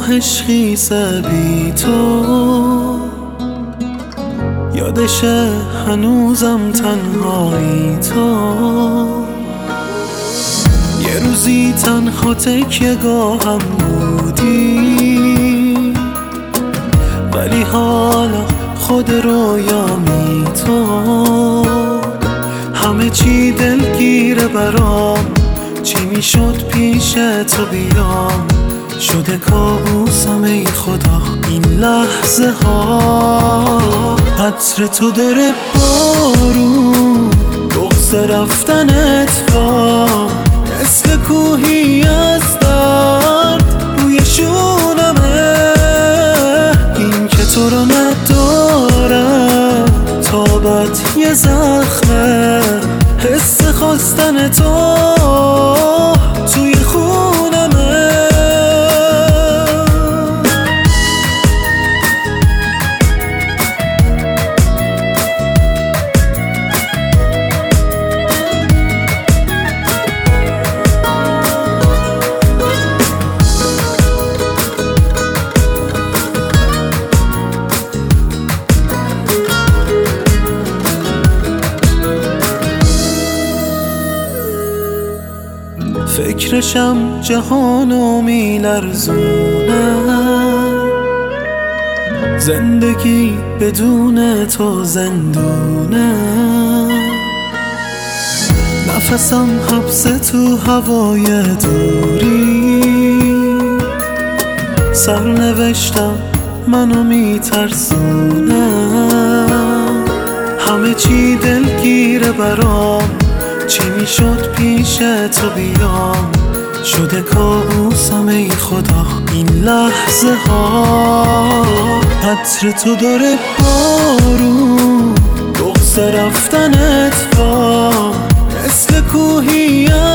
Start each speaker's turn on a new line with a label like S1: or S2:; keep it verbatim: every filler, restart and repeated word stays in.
S1: عشقی بی تو، یادشه هنوزم تنهایی تو. یه روزی تنها تکیه گاهم بودی، ولی حالا خود رویامی تو. همه چی دلگیره برام، چی میشد پیش تو بیام، شده کابوسم ای خدا این لحظه ها. عطر تو داره بارون، بغض رفتنت وا، مثل کوهی از درد روی شونمه. این که تو رو ندارم تابت یه زخمه، حس خواستن تو توی خونمه. فکرشم جهانو میلرزونه، زندگی بدون تو زندونه. نفسم حبس تو هوای دوری، سرنوشتم منو میترسونه. همه چی دلگیره برام، چی میشد پیش تو بیام، شده کابوسم ای خدا این لحظه ها. عطر تو داره بارون، بغض رفتنت وا، مثل کوهی